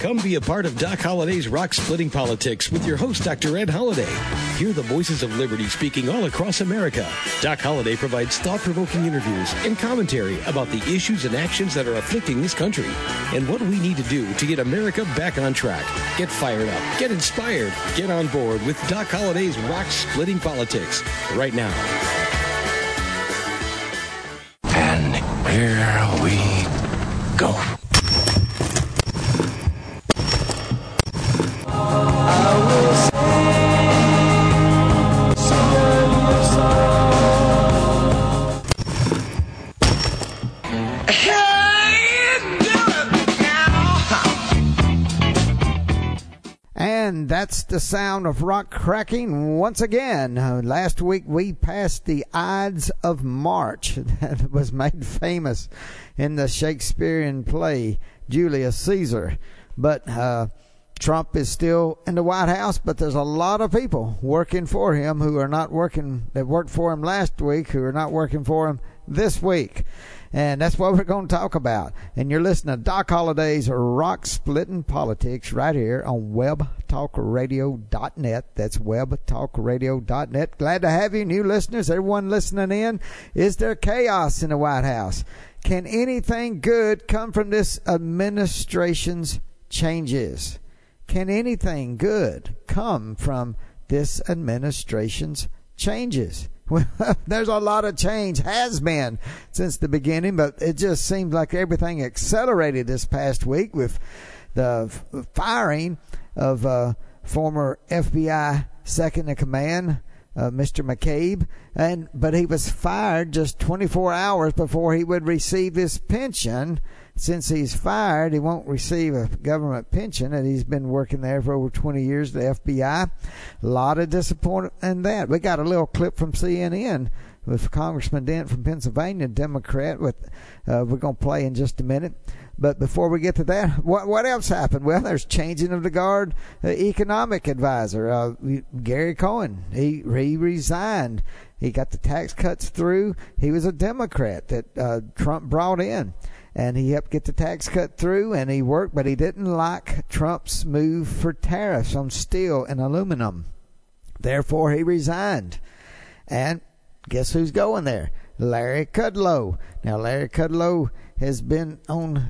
Come be a part of Doc Holliday's Rock Splitting Politics with your host, Dr. Ed Holliday. Hear the voices of liberty speaking all across America. Doc Holliday provides thought-provoking interviews and commentary about the issues and actions that are afflicting this country and what we need to do to get America back on track. Get fired up, get inspired, get on board with Doc Holliday's Rock Splitting Politics right now. And here we go. And that's the sound of rock cracking once again. Last week we passed the Ides of March that was made famous in the Shakespearean play Julius Caesar. But Trump is still in the White House, but there's a lot of people working for him who are not working, that worked for him last week, who are not working for him this week. And that's what we're going to talk about. And you're listening to Doc Holliday's Rock Splitting Politics right here on webtalkradio.net. That's webtalkradio.net. Glad to have you, new listeners, everyone listening in. Is there chaos in the White House? Can anything good come from this administration's changes? Can anything good come from this administration's changes? Well, there's a lot of change, has been since the beginning, but it just seems like everything accelerated this past week with the firing of former FBI second in command, Mr. McCabe, but he was fired just 24 hours before he would receive his pension. Since he's fired, he won't receive a government pension, and he's been working there for over 20 years, the FBI. A lot of disappointment in that. We got a little clip from CNN with Congressman Dent from Pennsylvania, Democrat, we're going to play in just a minute. But before we get to that, what else happened? Well, there's changing of the guard economic advisor, Gary Cohn. He resigned. He got the tax cuts through. He was a Democrat that Trump brought in. And he helped get the tax cut through, and he worked, but he didn't like Trump's move for tariffs on steel and aluminum. Therefore, he resigned. And guess who's going there? Larry Kudlow. Now, Larry Kudlow has been on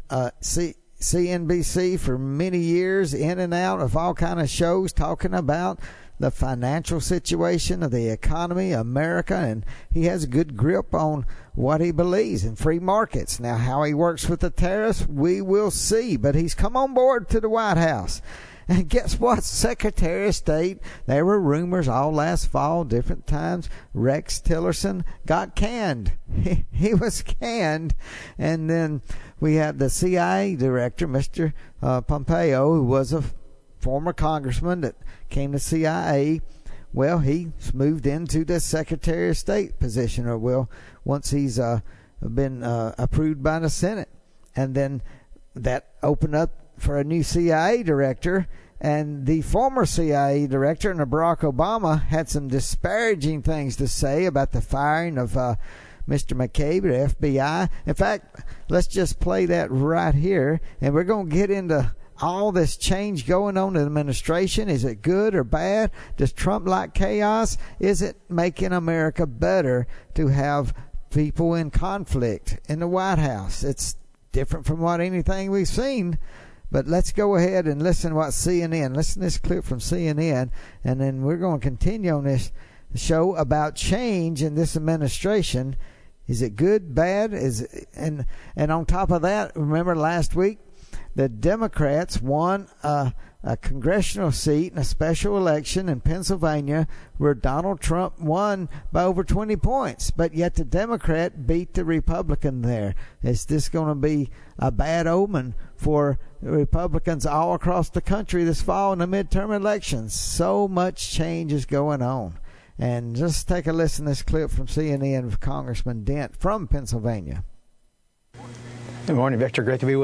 CNBC for many years, in and out of all kind of shows, talking about the financial situation of the economy, America, and he has a good grip on what he believes in free markets. Now, how he works with the tariffs, we will see, but he's come on board to the White House. And guess what? Secretary of State, there were rumors all last fall, different times. Rex Tillerson got canned. He was canned. And then we had the CIA director, Mr. Pompeo, who was a former congressman that came to CIA. Well, he's moved into the Secretary of State position, or will once he's been approved by the Senate. And then that opened up for a new CIA director, and the former CIA director, and Barack Obama, had some disparaging things to say about the firing of Mr. McCabe at FBI. In fact, let's just play that right here, and we're going to get into all this change going on in the administration. Is it good or bad? Does Trump like chaos? Is it making America better to have people in conflict in the White House? It's different from what anything we've seen. But let's go ahead and listen to what CNN. Listen to this clip from CNN, and then we're going to continue on this show about change in this administration. Is it good, bad? And on top of that, remember last week, the Democrats won a congressional seat in a special election in Pennsylvania where Donald Trump won by over 20 points, but yet the Democrat beat the Republican there. Is this going to be a bad omen for Republicans all across the country this fall in the midterm elections? So much change is going on. And just take a listen to this clip from CNN with Congressman Dent from Pennsylvania. Good morning, Victor. Great to be with you.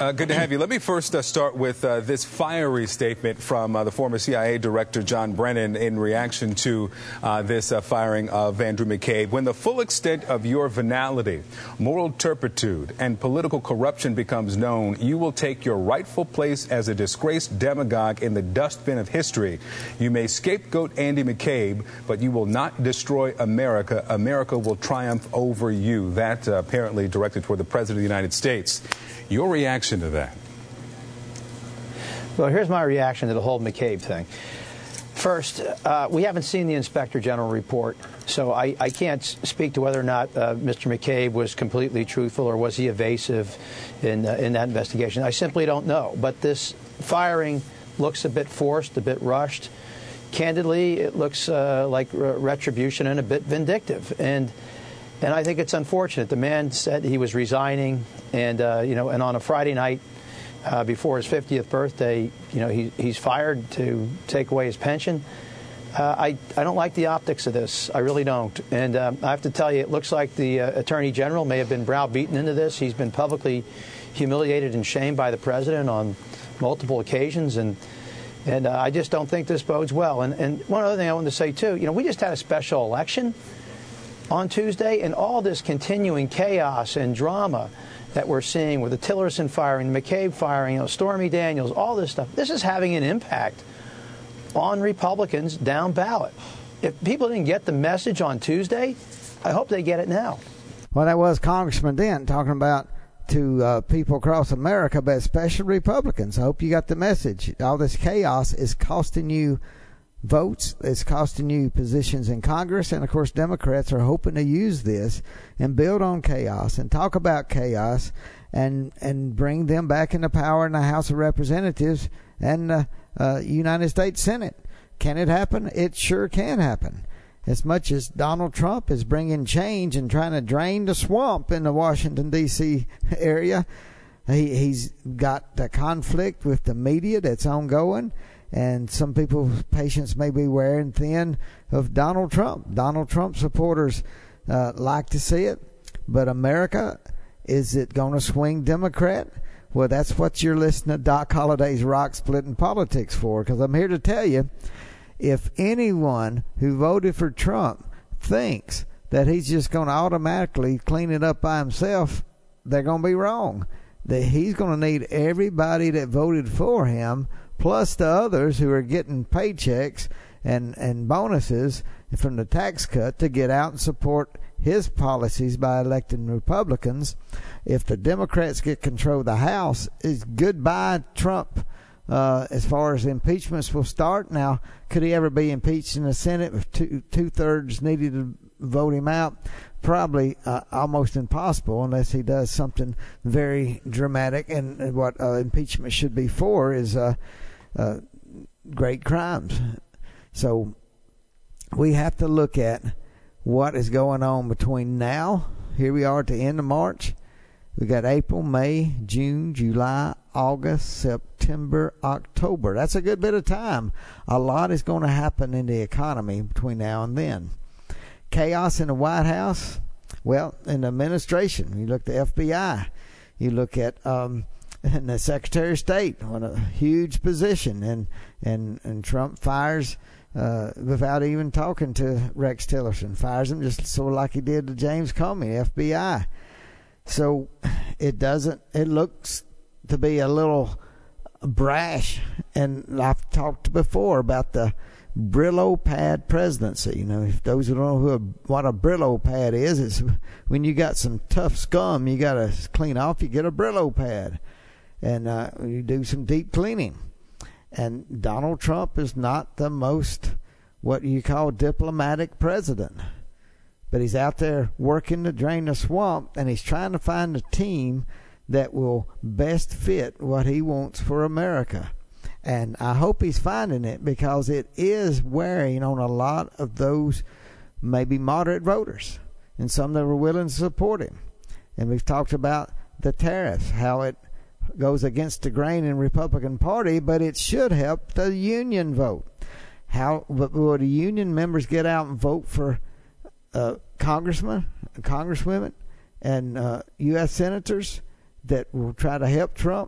Good to have you. Let me first start with this fiery statement from the former CIA Director John Brennan in reaction to this firing of Andrew McCabe. When the full extent of your venality, moral turpitude, and political corruption becomes known, you will take your rightful place as a disgraced demagogue in the dustbin of history. You may scapegoat Andy McCabe, but you will not destroy America. America will triumph over you. That apparently directed toward the President of the United States. Your reaction to that? Well, here's my reaction to the whole McCabe thing. First, we haven't seen the Inspector General report, so I can't speak to whether or not Mr. McCabe was completely truthful or was he evasive in that investigation. I simply don't know. But this firing looks a bit forced, a bit rushed. Candidly, it looks like retribution and a bit vindictive. And I think it's unfortunate. The man said he was resigning, and and on a Friday night before his 50th birthday, he's fired to take away his pension. I don't like the optics of this. I really don't. And I have to tell you, it looks like the Attorney General may have been browbeaten into this. He's been publicly humiliated and shamed by the president on multiple occasions, and I just don't think this bodes well. And one other thing I wanted to say too, we just had a special election on Tuesday, and all this continuing chaos and drama that we're seeing with the Tillerson firing, the McCabe firing, Stormy Daniels, all this stuff, this is having an impact on Republicans down ballot. If people didn't get the message on Tuesday, I hope they get it now. Well, that was Congressman Dent talking about to people across America, but especially Republicans. I hope you got the message. All this chaos is costing you votes. It's costing you positions in Congress, and of course Democrats are hoping to use this and build on chaos and talk about chaos and bring them back into power in the House of Representatives and United States Senate. Can it happen? It sure can happen. As much as Donald Trump is bringing change and trying to drain the swamp in the Washington, D.C. area, he's got the conflict with the media that's ongoing. And some people's patience may be wearing thin of Donald Trump. Donald Trump supporters like to see it. But America, is it going to swing Democrat? Well, that's what you're listening to Doc Holliday's Rock Splitting Politics for. Because I'm here to tell you, if anyone who voted for Trump thinks that he's just going to automatically clean it up by himself, they're going to be wrong. That he's going to need everybody that voted for him, plus the others who are getting paychecks and bonuses from the tax cut, to get out and support his policies by electing Republicans. If the Democrats get control of the House, it's goodbye Trump as far as impeachments will start. Now, could he ever be impeached in the Senate if two-thirds needed to vote him out? Probably almost impossible unless he does something very dramatic. And what impeachment should be for is great crimes. So we have to look at what is going on between now. Here we are at the end of March. We got April, May, June, July, August, September, October. That's a good bit of time. A lot is going to happen in the economy between now and then. Chaos in the White House. Well, in the administration, you look at the FBI. You look at and the Secretary of State on a huge position, and Trump fires without even talking to Rex Tillerson. Fires him just sort of like he did to James Comey, FBI. So it looks to be a little brash. And I've talked before about the Brillo pad presidency. If those who don't know what a Brillo pad is, it's when you got some tough scum you got to clean off, you get a Brillo pad. And you do some deep cleaning. And Donald Trump is not the most what you call diplomatic president. But he's out there working to drain the swamp, and he's trying to find a team that will best fit what he wants for America. And I hope he's finding it, because it is wearing on a lot of those maybe moderate voters and some that were willing to support him. And we've talked about the tariffs, how it goes against the grain in the Republican Party, but it should help the union vote. How will the union members get out and vote for congressmen, congresswomen, and U.S. senators that will try to help Trump?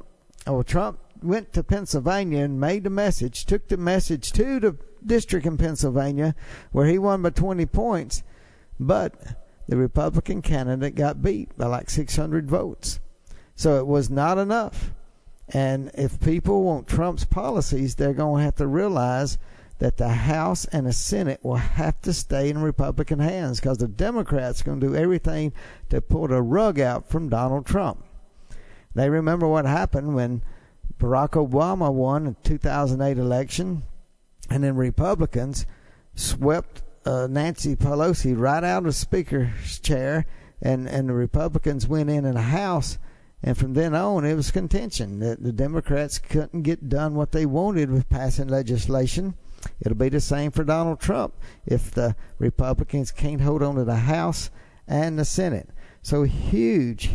Trump went to Pennsylvania and made the message, took the message to the district in Pennsylvania where he won by 20 points, but the Republican candidate got beat by like 600 votes. So it was not enough. And if people want Trump's policies, they're going to have to realize that the House and the Senate will have to stay in Republican hands, because the Democrats are going to do everything to pull the rug out from Donald Trump. They remember what happened when Barack Obama won the 2008 election, and then Republicans swept Nancy Pelosi right out of the Speaker's chair, and the Republicans went in the House, and from then on it was contention. The Democrats couldn't get done what they wanted with passing legislation. It'll be the same for Donald Trump if the Republicans can't hold on to the House and the Senate. So huge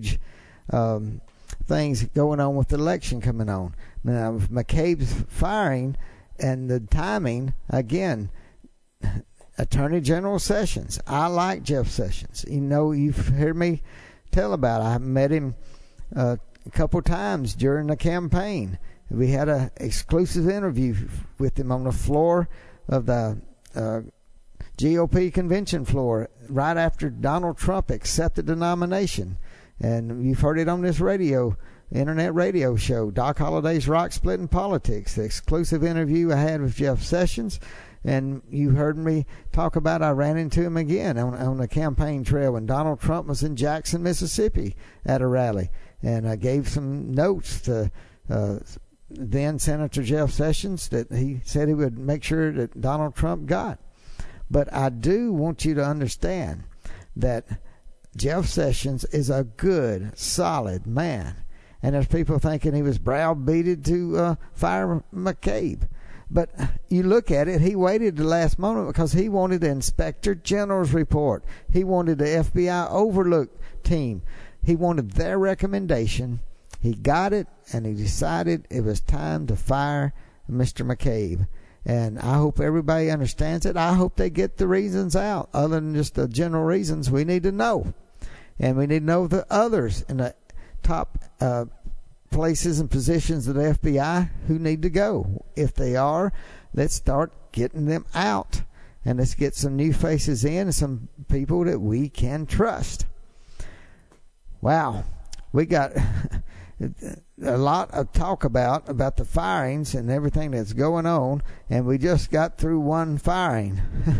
things going on with the election coming on. Now, McCabe's firing and the timing, again, Attorney General Sessions. I like Jeff Sessions. You know, you've heard me tell about it. I met him a couple times during the campaign. We had an exclusive interview with him on the floor of the GOP convention floor right after Donald Trump accepted the nomination. And you've heard it on this internet radio show, Doc Holliday's Rock Splitting Politics, the exclusive interview I had with Jeff Sessions. And you heard me talk about, I ran into him again on the campaign trail when Donald Trump was in Jackson, Mississippi at a rally. And I gave some notes to then Senator Jeff Sessions that he said he would make sure that Donald Trump got. But I do want you to understand that Jeff Sessions is a good, solid man. And there's people thinking he was browbeated to fire McCabe. But you look at it, he waited the last moment because he wanted the Inspector General's report. He wanted the FBI Overlook team. He wanted their recommendation. He got it, and he decided it was time to fire Mr. McCabe. And I hope everybody understands it. I hope they get the reasons out, other than just the general reasons we need to know. And we need to know the others in the top places and positions of the FBI who need to go. If they are, let's start getting them out. And let's get some new faces in and some people that we can trust. Wow. We got a lot of talk about the firings and everything that's going on, and we just got through one firing.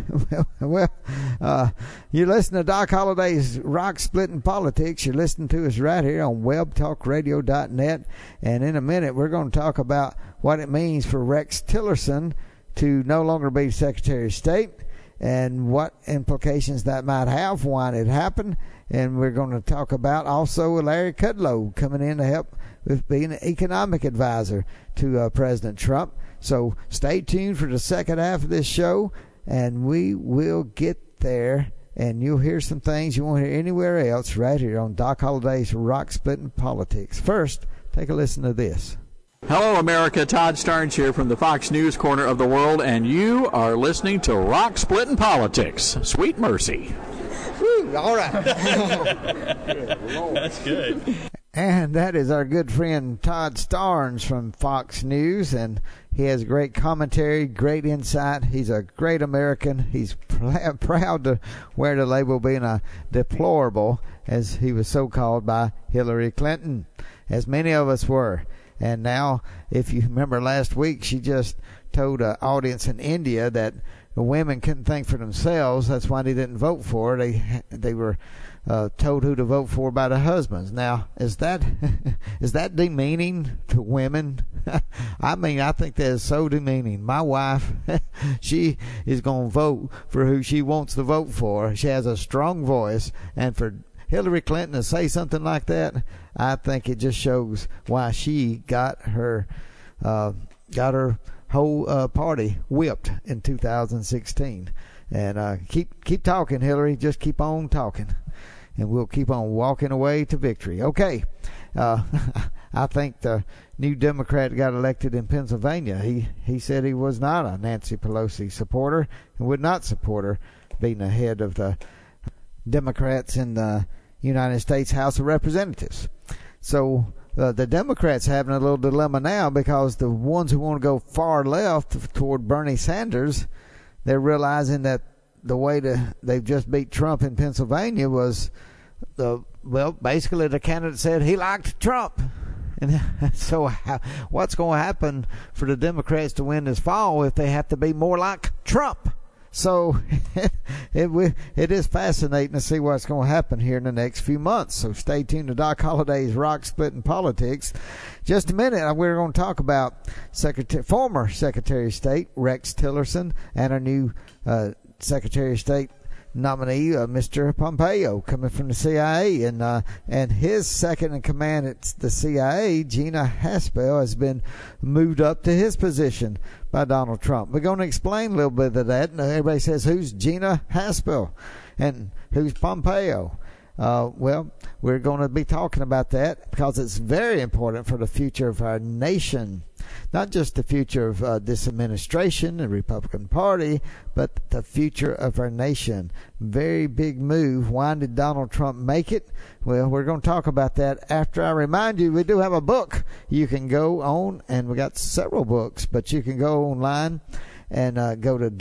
You listen to Doc Holliday's Rock Splitting Politics. You're listening to us right here on webtalkradio.net, and in a minute we're going to talk about what it means for Rex Tillerson to no longer be Secretary of State and what implications that might have, why it happened. And we're going to talk about also Larry Kudlow coming in to help with being an economic advisor to President Trump. So stay tuned for the second half of this show, and we will get there, and you'll hear some things you won't hear anywhere else right here on Doc Holliday's Rock Splitting Politics. First, take a listen to this. Hello, America. Todd Starnes here from the Fox News corner of the world, and you are listening to Rock Splitting Politics. Sweet mercy. Woo, all right. That's good. And that is our good friend Todd Starnes from Fox News, and he has great commentary, great insight. He's a great American. He's proud to wear the label being a deplorable, as he was so called by Hillary Clinton, as many of us were. And now, if you remember last week, she just told an audience in India that the women couldn't think for themselves. That's why they didn't vote for her. They were told who to vote for by the husbands. Now, is that demeaning to women? I mean, I think that is so demeaning. My wife, she is going to vote for who she wants to vote for. She has a strong voice, and for Hillary Clinton to say something like that, I think it just shows why she got her whole party whipped in 2016. And keep talking, Hillary. Just keep on talking, and we'll keep on walking away to victory. Okay. I think the new Democrat got elected in Pennsylvania. He said he was not a Nancy Pelosi supporter and would not support her being the head of the Democrats in the United States House of Representatives. So the Democrats having a little dilemma now, because the ones who want to go far left toward Bernie Sanders, they're realizing that the way they've just beat Trump in Pennsylvania was basically the candidate said he liked Trump. And so what's going to happen for the Democrats to win this fall if they have to be more like Trump? So it is fascinating to see what's going to happen here in the next few months. So stay tuned to Doc Holliday's Rock Splitting Politics. Just a minute, we're going to talk about former Secretary of State Rex Tillerson and our new Secretary of State nominee, Mr. Pompeo, coming from the CIA, and his second in command at the CIA, Gina Haspel, has been moved up to his position by Donald Trump. We're going to explain a little bit of that. And everybody says, who's Gina Haspel and who's Pompeo? Well, we're going to be talking about that because it's very important for the future of our nation. Not just the future of this administration, the Republican Party, but the future of our nation. Very big move. Why did Donald Trump make it? Well, we're going to talk about that after I remind you we do have a book you can go on, and we got several books, but you can go online and go to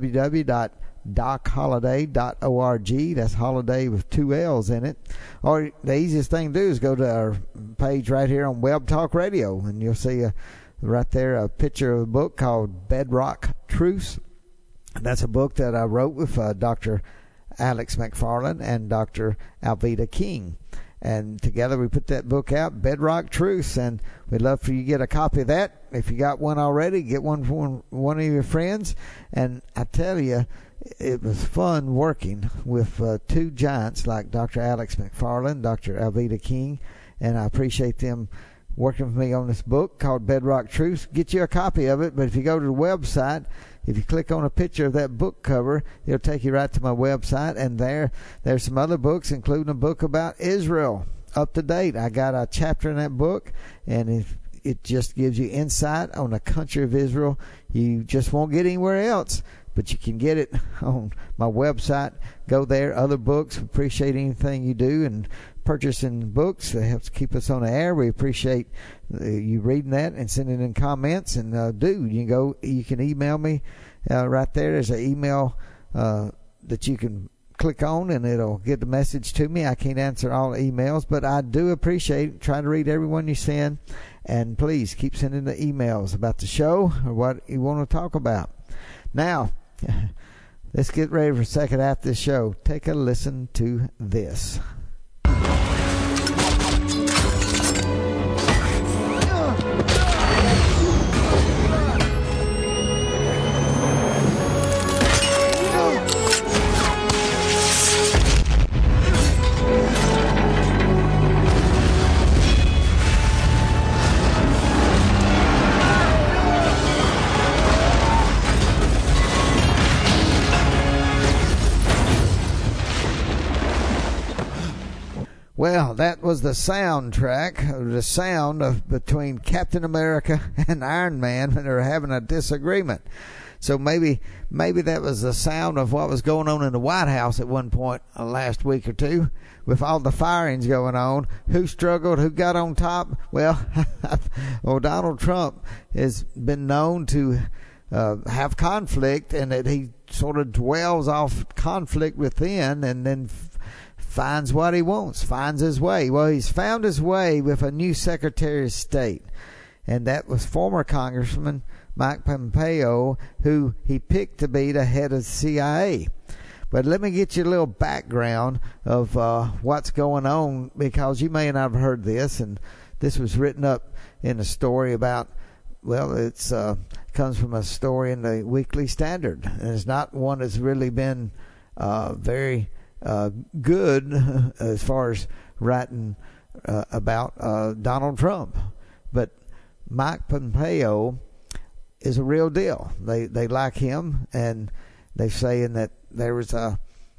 www.docholliday.org. That's holiday with 2 L's in it. Or the easiest thing to do is go to our page right here on Web Talk Radio, and you'll see right there a picture of a book called Bedrock Truths. That's a book that I wrote with Dr. Alex McFarland and Dr. Alveda King. And together we put that book out, Bedrock Truths, and we'd love for you to get a copy of that. If you got one already, get one for one of your friends. And I tell you, it was fun working with two giants like Dr. Alex McFarland, Dr. Alveda King, and I appreciate them working with me on this book called Bedrock Truths. Get you a copy of it, but if you go to the website, if you click on a picture of that book cover, it'll take you right to my website, and there's some other books, including a book about Israel, up to date. I got a chapter in that book, and it just gives you insight on the country of Israel. You just won't get anywhere else, but you can get it on my website. Go there. Other books. Appreciate anything you do and purchasing books. It helps keep us on the air. We appreciate you reading that and sending in comments. And you can email me right there. There's an email that you can click on, and it'll get the message to me. I can't answer all the emails, but I do appreciate trying to read every one you send. And please keep sending the emails about the show or what you want to talk about. Now, let's get ready for the second half of this show. Take a listen to this. Well, that was the soundtrack, the sound of between Captain America and Iron Man when they were having a disagreement. So maybe that was the sound of what was going on in the White House at one point last week or two, with all the firings going on. Who struggled? Who got on top? Well, Donald Trump has been known to have conflict, and that he sort of dwells off conflict within, and then finds what he wants, finds his way. Well, he's found his way with a new Secretary of State, and that was former Congressman Mike Pompeo, who he picked to be the head of the CIA. But let me get you a little background of what's going on, because you may not have heard this, and this was written up in a story about, well, it's comes from a story in the Weekly Standard, and it's not one that's really been very good as far as writing about Donald Trump. But Mike Pompeo is a real deal. They like him, and they're saying that there was a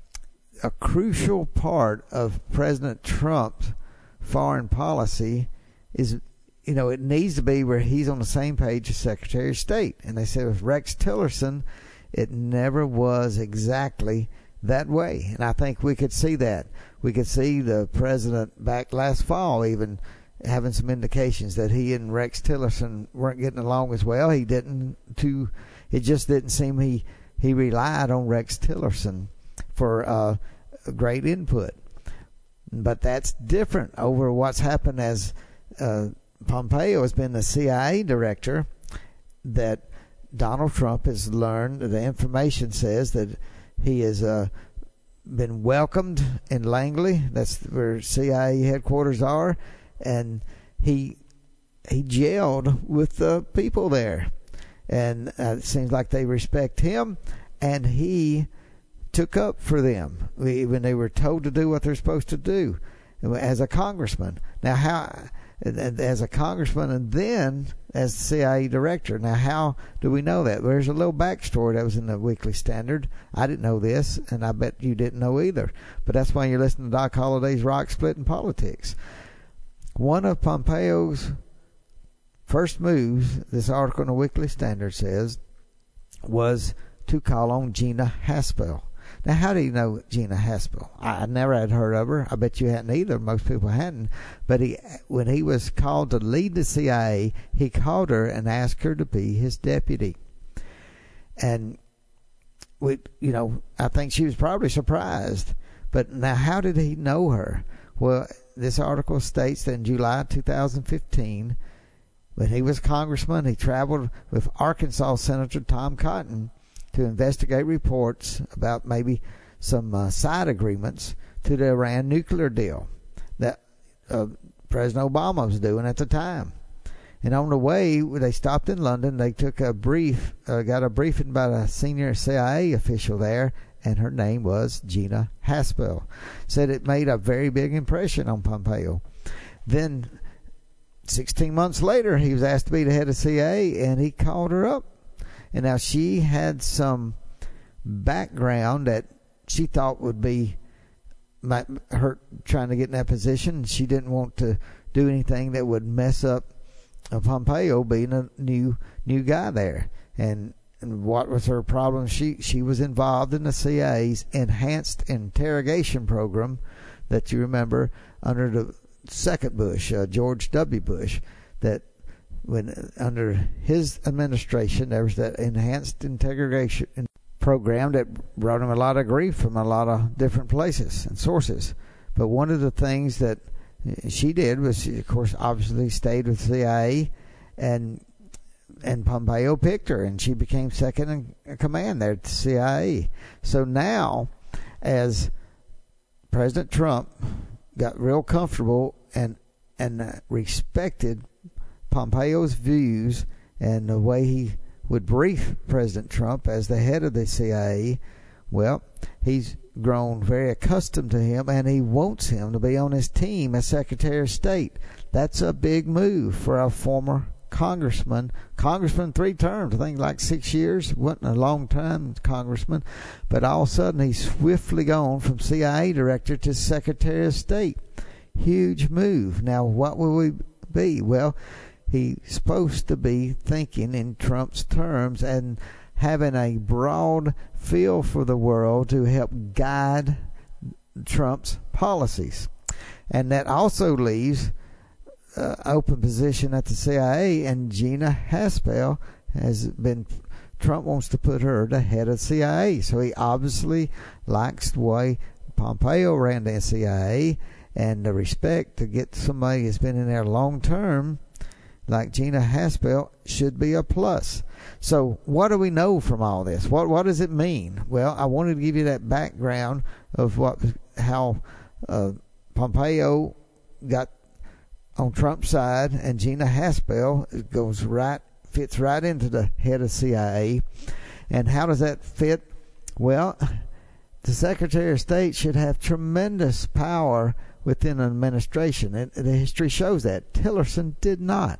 crucial part of President Trump's foreign policy is, it needs to be where he's on the same page as Secretary of State. And they said with Rex Tillerson, it never was exactly that way. And I think we could see that. We could see the president back last fall even having some indications that he and Rex Tillerson weren't getting along as well. It just didn't seem he relied on Rex Tillerson for great input. But that's different over what's happened as Pompeo has been the CIA director, that Donald Trump has learned, the information says that he has been welcomed in Langley. That's where CIA headquarters are. And he gelled with the people there. And it seems like they respect him. And he took up for them when they were told to do what they're supposed to do as a congressman. Now, as a congressman and then as the CIA director. Now, how do we know that? There's a little backstory that was in the Weekly Standard. I didn't know this, and I bet you didn't know either. But that's why you're listening to Doc Holliday's Rock Splitting Politics. One of Pompeo's first moves, this article in the Weekly Standard says, was to call on Gina Haspel. Now, how do you know Gina Haspel? I never had heard of her. I bet you hadn't either. Most people hadn't. But when he was called to lead the CIA, he called her and asked her to be his deputy. And I think she was probably surprised. But now, how did he know her? Well, this article states that in July 2015, when he was congressman, he traveled with Arkansas Senator Tom Cotton to investigate reports about maybe some side agreements to the Iran nuclear deal that President Obama was doing at the time. And on the way, they stopped in London. They took got a briefing by a senior CIA official there, and her name was Gina Haspel. Said it made a very big impression on Pompeo. Then 16 months later, he was asked to be the head of CIA, and he called her up. And now she had some background that she thought would be her trying to get in that position. She didn't want to do anything that would mess up Pompeo being a new guy there. And what was her problem? She was involved in the CIA's enhanced interrogation program that you remember under the second Bush, George W. Bush, that when under his administration there was that enhanced interrogation program that brought him a lot of grief from a lot of different places and sources. But one of the things that she did was she, of course, obviously stayed with CIA, and Pompeo picked her, and she became second in command there at the CIA. So now, as President Trump got real comfortable and respected Pompeo's views and the way he would brief President Trump as the head of the CIA, well, he's grown very accustomed to him, and he wants him to be on his team as Secretary of State. That's a big move for a former congressman 3 terms, I think like 6 years. Wasn't a long time congressman, but all of a sudden he's swiftly gone from CIA director to Secretary of State. Huge move. Now, what will we be? Well, he's supposed to be thinking in Trump's terms and having a broad feel for the world to help guide Trump's policies. And that also leaves open position at the CIA, and Gina Haspel Trump wants to put her the head of CIA. So he obviously likes the way Pompeo ran the CIA, and the respect to get somebody that's been in there long term like Gina Haspel should be a plus. So what do we know from all this? What does it mean? Well, I wanted to give you that background of how Pompeo got on Trump's side, and Gina Haspel fits right into the head of CIA. And how does that fit? Well, the Secretary of State should have tremendous power within an administration, and the history shows that. Tillerson did not.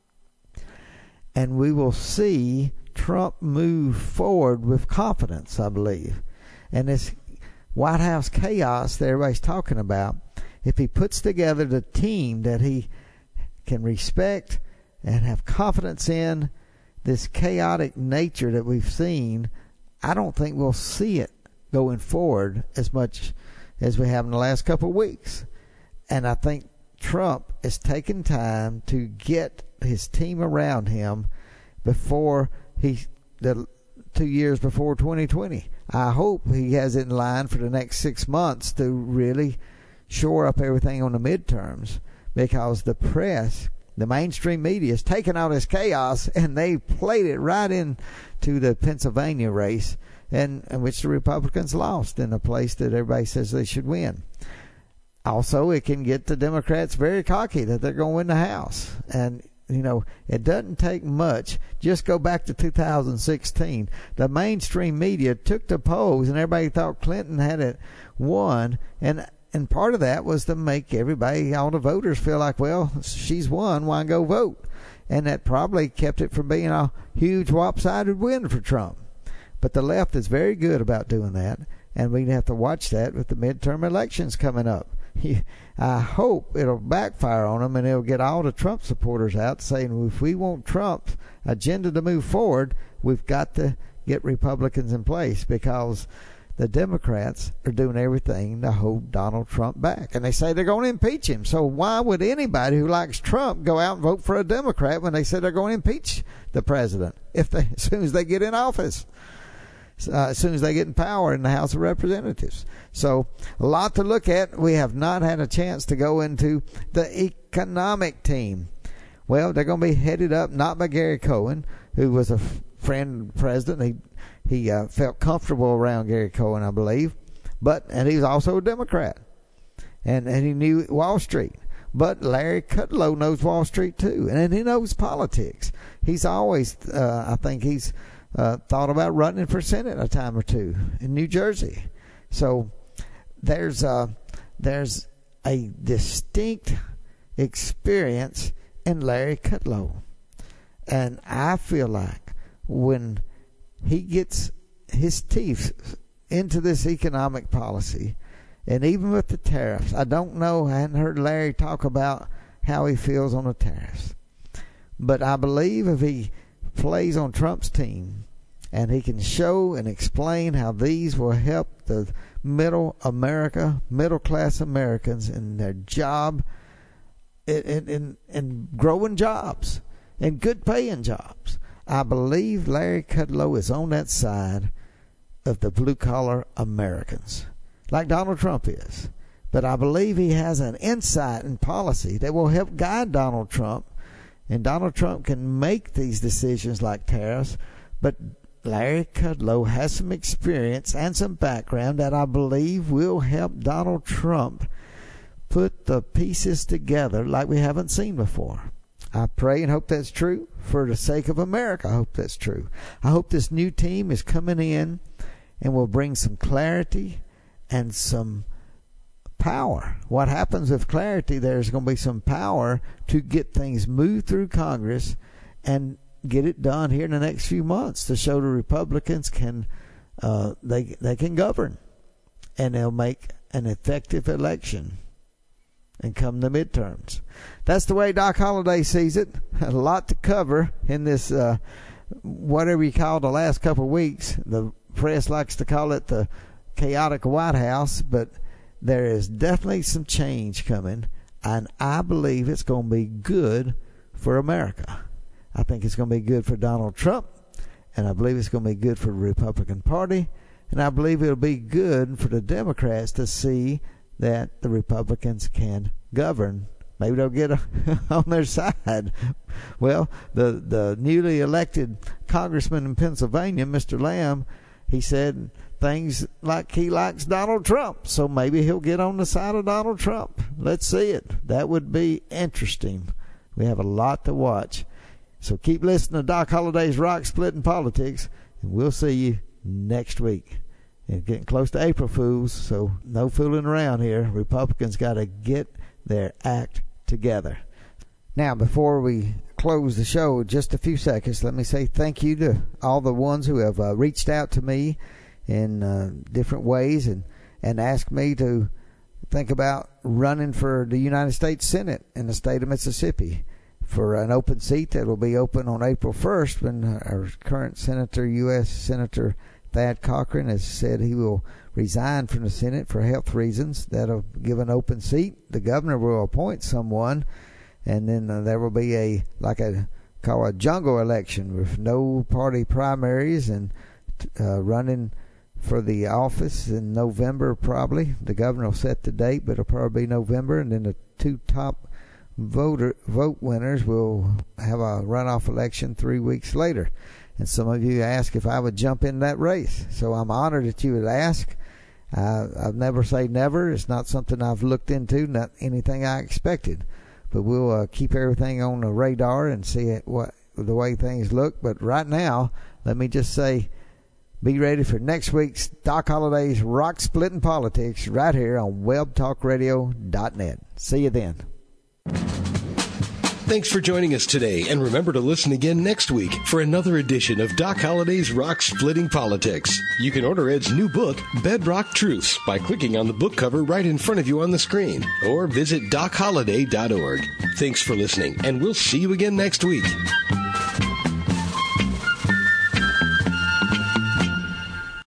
And we will see Trump move forward with confidence, I believe. And this White House chaos that everybody's talking about, if he puts together the team that he can respect and have confidence in, this chaotic nature that we've seen, I don't think we'll see it going forward as much as we have in the last couple of weeks. And I think Trump is taking time to get his team around him before the 2 years before 2020. I hope he has it in line for the next 6 months to really shore up everything on the midterms, because the press, the mainstream media, is taking all this chaos and they played it right into the Pennsylvania race, in which the Republicans lost in a place that everybody says they should win. Also, it can get the Democrats very cocky that they're going to win the House. And, you know, it doesn't take much. Just go back to 2016. The mainstream media took the polls and everybody thought Clinton had it won. And part of that was to make everybody, all the voters, feel like, well, she's won, why go vote? And that probably kept it from being a huge lopsided win for Trump. But the left is very good about doing that, and we have to watch that with the midterm elections coming up. I hope it'll backfire on them and it'll get all the Trump supporters out saying, if we want Trump's agenda to move forward, we've got to get Republicans in place, because the Democrats are doing everything to hold Donald Trump back. And they say they're going to impeach him. So why would anybody who likes Trump go out and vote for a Democrat when they say they're going to impeach the president as soon as they get in office? As soon as they get in power in the House of Representatives. So a lot to look at. We have not had a chance to go into the economic team. Well, they're going to be headed up not by Gary Cohen, who was a friend of the president. He felt comfortable around Gary Cohen, I believe, and he was also a Democrat, and he knew Wall Street. But Larry Kudlow knows Wall Street too, and he knows politics. He's always, I think he's thought about running for Senate a time or two in New Jersey. So there's a distinct experience in Larry Kudlow, and I feel like when he gets his teeth into this economic policy, and even with the tariffs, I don't know, I hadn't heard Larry talk about how he feels on the tariffs, but I believe if he plays on Trump's team and he can show and explain how these will help the middle class Americans in their job, in growing jobs and good paying jobs, I believe Larry Kudlow is on that side of the blue-collar Americans, like Donald Trump is. But I believe he has an insight and policy that will help guide Donald Trump, and Donald Trump can make these decisions like tariffs. But Larry Kudlow has some experience and some background that I believe will help Donald Trump put the pieces together like we haven't seen before. I pray and hope that's true. For the sake of America, I hope that's true. I hope this new team is coming in and will bring some clarity and some power. What happens with clarity, there's going to be some power to get things moved through Congress and get it done here in the next few months to show the Republicans can they can govern, and they'll make an effective election and come the midterms. That's the way Doc Holliday sees it. A lot to cover in this, whatever you call the last couple of weeks. The press likes to call it the chaotic White House, but there is definitely some change coming, and I believe it's going to be good for America. I think it's going to be good for Donald Trump, and I believe it's going to be good for the Republican Party, and I believe it'll be good for the Democrats to see that the Republicans can govern. Maybe they'll get on their side. Well, the newly elected congressman in Pennsylvania, Mr. Lamb, he said things like he likes Donald Trump, so maybe he'll get on the side of Donald Trump. Let's see it. That would be interesting. We have a lot to watch. So keep listening to Doc Holliday's Rock Splitting Politics, and we'll see you next week. It's getting close to April Fools, so no fooling around here. Republicans got to get their act together. Now, before we close the show, just a few seconds, let me say thank you to all the ones who have reached out to me in different ways and asked me to think about running for the United States Senate in the state of Mississippi for an open seat that will be open on April 1st when our current Senator, U.S. Senator Thad Cochran, has said he will resign from the Senate for health reasons. That'll give an open seat. The governor will appoint someone, and then there will be a jungle election with no party primaries, and running for the office in November probably. The governor will set the date, but it'll probably be November, and then the two top vote winners will have a runoff election 3 weeks later. And some of you asked if I would jump in that race, so I'm honored that you would ask. I've never say never. It's not something I've looked into, not anything I expected, but we'll keep everything on the radar and see the way things look. But right now, let me just say, be ready for next week's Doc Holliday's Rock Splitting Politics right here on webtalkradio.net. See you then. Thanks for joining us today, and remember to listen again next week for another edition of Doc Holliday's Rock Splitting Politics. You can order Ed's new book, Bedrock Truths, by clicking on the book cover right in front of you on the screen, or visit DocHolliday.org. Thanks for listening, and we'll see you again next week.